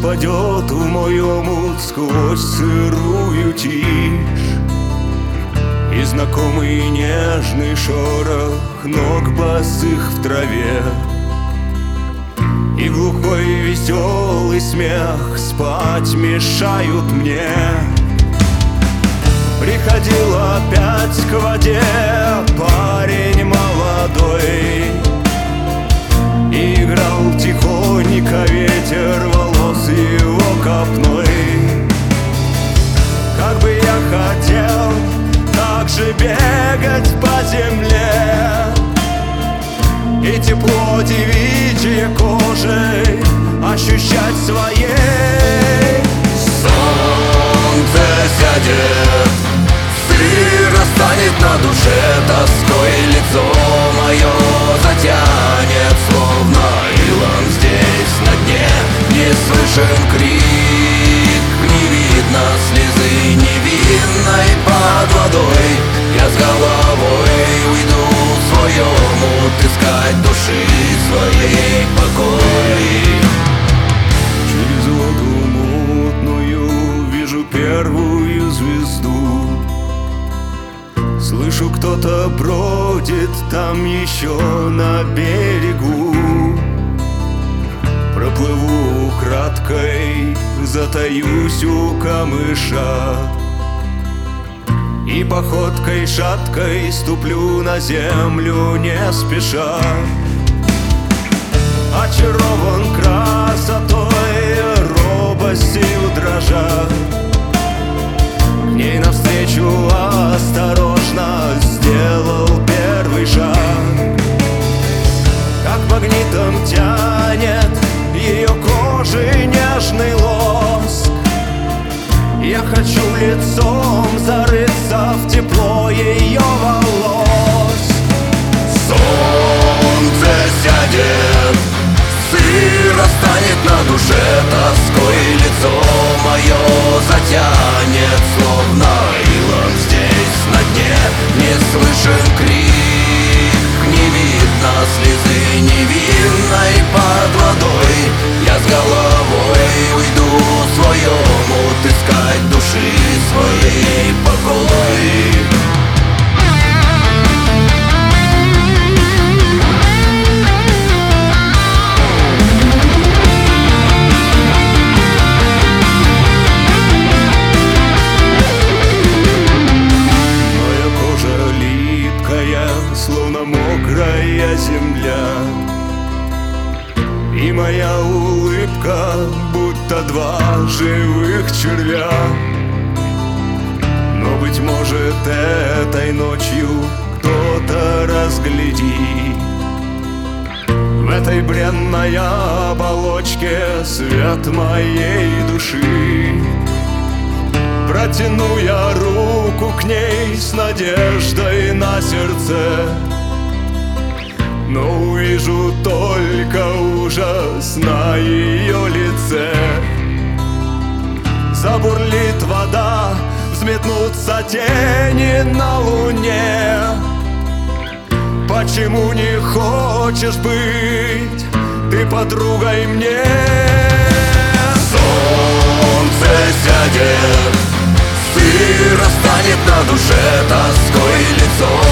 спадет в мой омут сквозь сырую тишь, и знакомый нежный шорох ног босых в траве, и глухой веселый смех спать мешают мне. Приходил опять к воде парень молодой, и играл тихонько ветер волос его копной. Как бы я хотел так же бегать по земле, и тепло девичьей кожей ощущать своей. Солнце сядет, сыро станет на душе тоской, лицо мое затянет, словно илом здесь на дне. Не слышен крик, не видно слезы невинной под водой. Я с головой уйду в свой омут, искать души своей покой. Через воду мутную вижу первую звезду, слышу, кто-то бродит там еще на берегу. Проплыву украдкой, затаюсь у камыша, и походкой шаткой ступлю на землю не спеша. Очарован красотой, робостью дрожа, к ней навстречу осторожно сделал первый шаг. Как магнитом тянет ее кожи нежный лоск, я хочу лицом зарыться в тепло ее волос. Солнце сядет, сыро станет на душе тоской, лицо мое затянет, словно илом здесь на дне. Не слышен крик, не видно слезы невинной под водой. Я с головой уйду в свой омут, искать души своей покой. Словно мокрая земля, и моя улыбка будто два живых червя. Но, быть может, этой ночью кто-то разглядит в этой бренной оболочке свет моей души. Протяну я руку к ней с надеждой на сердце, но увижу только ужас на ее лице. Забурлит вода, взметнутся тени на луне. Почему не хочешь быть ты подругой мне? Солнце сядет, сыро станет на душе тоской, лицо